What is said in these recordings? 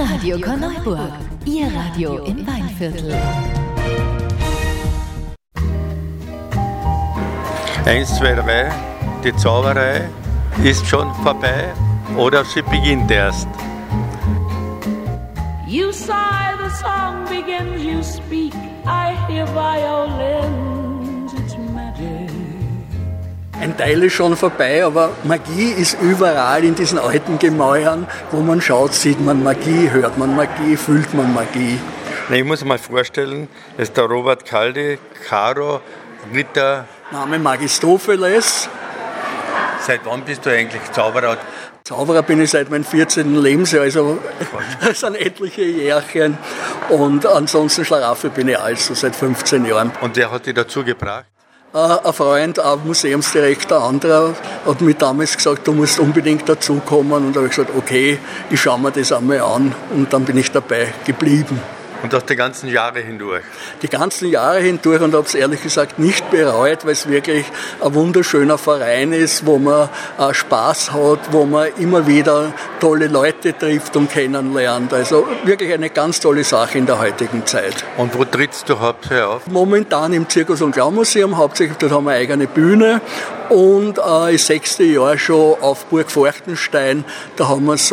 Radio Korneuburg, Ihr Radio im Weinviertel. 1, 2, 3, die Zauberei ist schon vorbei oder sie beginnt erst. You sigh, the song begins, you speak, I hear violins, it's magic. Ein Teil ist schon vorbei, aber Magie ist überall in diesen alten Gemäuern. Wo man schaut, sieht man Magie, hört man Magie, fühlt man Magie. Ich muss mir mal vorstellen, das ist der Robert Kaldi, Caro, Ritter. Name Magistopheles. Seit wann bist du eigentlich Zauberer? Zauberer bin ich seit meinem 14. Lebensjahr, also das sind etliche Jährchen. Und ansonsten Schlaraffel bin ich also seit 15 Jahren. Und wer hat dich dazu gebracht? Ein Freund, ein Museumsdirektor, anderer, hat mir damals gesagt, du musst unbedingt dazukommen. Und da habe ich gesagt, okay, ich schaue mir das einmal an. Und dann bin ich dabei geblieben. Und das die ganzen Jahre hindurch? Die ganzen Jahre hindurch, und habe es ehrlich gesagt nicht bereut, weil es wirklich ein wunderschöner Verein ist, wo man Spaß hat, wo man immer wieder tolle Leute trifft und kennenlernt. Also wirklich eine ganz tolle Sache in der heutigen Zeit. Und wo trittst du hauptsächlich auf? Momentan im Zirkus- und Clownmuseum, hauptsächlich, dort haben wir eine eigene Bühne. Und das 6. Jahr schon auf Burg Forchtenstein, da haben wir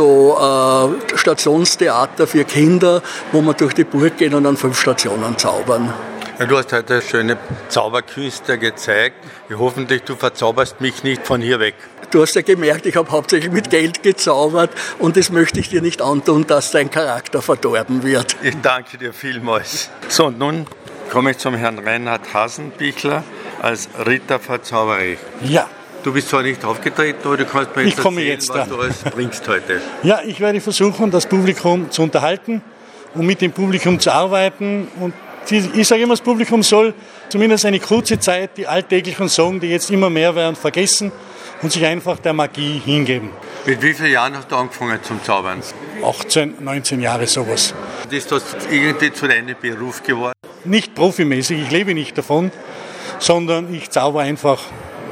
so Stationstheater für Kinder, wo man durch die Burg gehen und an 5 Stationen zaubern. Ja, du hast heute schöne Zauberkünste gezeigt. Hoffentlich, du verzauberst mich nicht von hier weg. Du hast ja gemerkt, ich habe hauptsächlich mit Geld gezaubert und das möchte ich dir nicht antun, dass dein Charakter verdorben wird. Ich danke dir vielmals. So, und nun komme ich zum Herrn Reinhard Hasenbichler als Ritter vor Zauberei. Ja. Du bist zwar nicht aufgetreten, aber du kannst mir jetzt erzählen, was du alles bringst heute. Ja, ich werde versuchen, das Publikum zu unterhalten und mit dem Publikum zu arbeiten. Und ich sage immer, das Publikum soll zumindest eine kurze Zeit die alltäglichen Sorgen, die jetzt immer mehr werden, vergessen und sich einfach der Magie hingeben. Mit wie vielen Jahren hast du angefangen zum Zaubern? 18, 19 Jahre sowas. Ist das irgendwie zu deinem Beruf geworden? Nicht profimäßig, ich lebe nicht davon, sondern ich zauber einfach.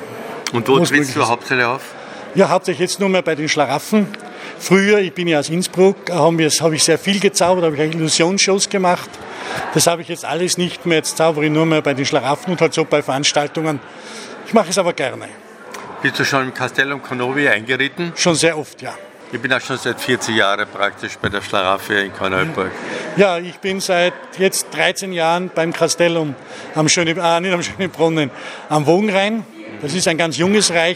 Und wo trittst du hauptsächlich auf? Ja, hauptsächlich jetzt nur mehr bei den Schlaraffen. Früher, ich bin ja aus Innsbruck, habe ich sehr viel gezaubert, habe ich Illusionsshows gemacht. Das habe ich jetzt alles nicht mehr. Jetzt zaubere ich nur mehr bei den Schlaraffen und halt so bei Veranstaltungen. Ich mache es aber gerne. Bist du schon im Castellum Cornovi eingeritten? Schon sehr oft, ja. Ich bin auch schon seit 40 Jahren praktisch bei der Schlaraffie in Korneuburg. Ja, ich bin seit jetzt 13 Jahren beim Castellum nicht am Schönebrunnen, am Wogenrhein. Das ist ein ganz junges Reich,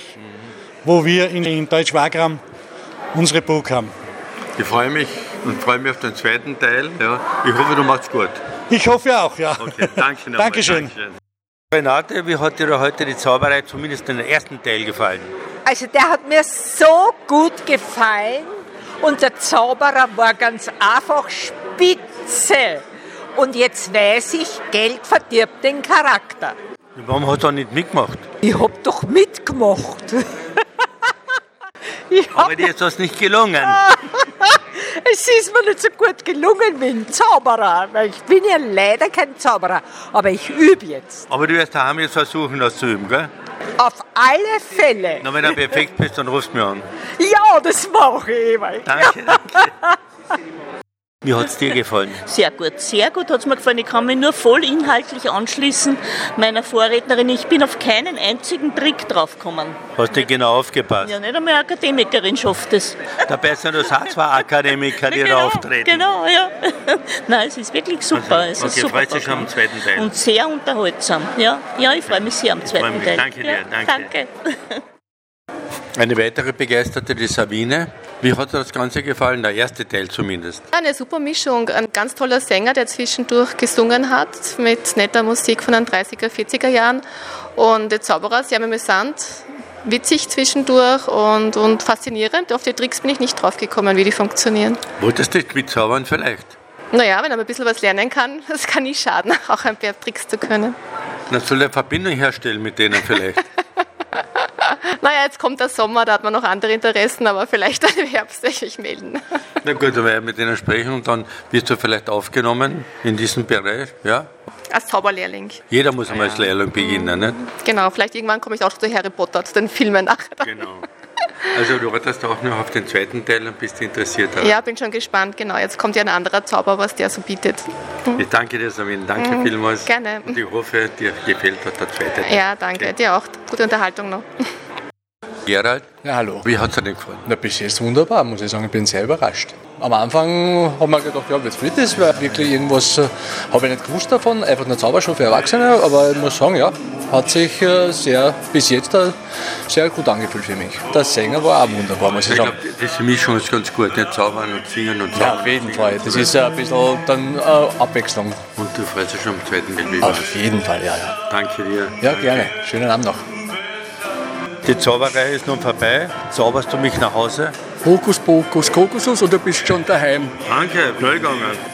wo wir in Deutsch-Wagram unsere Burg haben. Ich freue mich auf den zweiten Teil. Ja. Ich hoffe, du machst gut. Ich hoffe auch, ja. Okay, danke nochmal. Dankeschön. Renate, wie hat dir heute die Zauberei zumindest in den ersten Teil gefallen? Also der hat mir so gut gefallen und der Zauberer war ganz einfach spitze. Und jetzt weiß ich, Geld verdirbt den Charakter. Warum hast du auch nicht mitgemacht? Ich hab doch mitgemacht. Aber dir ist das nicht gelungen. Es ist mir nicht so gut gelungen wie ein Zauberer, weil ich bin ja leider kein Zauberer, aber ich übe jetzt. Aber du wirst daheim jetzt versuchen, das zu üben, gell? Auf alle Fälle. Na, wenn du perfekt bist, dann rufst du mich an. Ja, das mache ich immer. Danke. Wie hat es dir gefallen? Sehr gut hat es mir gefallen. Ich kann mich nur voll inhaltlich anschließen meiner Vorrednerin. Ich bin auf keinen einzigen Trick draufgekommen. Hast du genau aufgepasst? Ja, nicht einmal eine Akademikerin schafft es. Dabei sind das auch zwei Akademiker, die da auftreten. Genau, ja. Nein, es ist wirklich super. Also, okay, freust dich schon am zweiten Teil? Und sehr unterhaltsam. Ja, ich freue mich sehr am zweiten Teil. Danke dir, danke. Danke. Eine weitere Begeisterte, die Sabine. Wie hat dir das Ganze gefallen, der erste Teil zumindest? Eine super Mischung. Ein ganz toller Sänger, der zwischendurch gesungen hat mit netter Musik von den 30er, 40er Jahren. Und der Zauberer, sehr amüsant, witzig zwischendurch und faszinierend. Auf die Tricks bin ich nicht drauf gekommen, wie die funktionieren. Wolltest du nicht mitzaubern vielleicht? Naja, wenn man ein bisschen was lernen kann, das kann nicht schaden, auch ein paar Tricks zu können. Na, soll er eine Verbindung herstellen mit denen vielleicht? Naja, jetzt kommt der Sommer, da hat man noch andere Interessen, aber vielleicht dann im Herbst sich melden. Na gut, dann werde ich mit denen sprechen und dann wirst du vielleicht aufgenommen in diesem Bereich, ja? Als Zauberlehrling. Jeder muss einmal als Lehrling beginnen, nicht? Genau, vielleicht irgendwann komme ich auch zu Harry Potter, zu den Filmen nachher. Genau. Also du wartest auch noch auf den zweiten Teil und bist interessiert daran. Ja, bin schon gespannt, genau. Jetzt kommt ja ein anderer Zauber, was der so bietet. Ich danke dir, Sabine. Danke vielmals. Gerne. Und ich hoffe, dir gefällt der zweite Teil. Ja, danke. Okay. Dir auch. Gute Unterhaltung noch. Gerald, Ja, hallo. wie hat es dir denn gefallen? Na, bis jetzt wunderbar, muss ich sagen. Ich bin sehr überrascht. Am Anfang haben wir gedacht, ja, jetzt wird das, weil wirklich irgendwas habe ich nicht gewusst davon. Einfach nur Zaubershow für Erwachsene. Aber ich muss sagen, ja, hat sich bis jetzt sehr gut angefühlt für mich. Der Sänger war auch wunderbar, muss ich Ich sagen. glaube, diese Mischung ist ganz gut. Nicht zaubern und singen und zaubern. Ja, auf jeden Fall. Das ist ein bisschen dann Abwechslung. Und du freust dich schon am zweiten Teil. Auf jeden Fall, ja. Danke dir. Ja, gerne. Schönen Abend noch. Die Zauberei ist nun vorbei. Zauberst du mich nach Hause? Hokus pokus Kokosnuss und du bist schon daheim. Danke, schnell gegangen.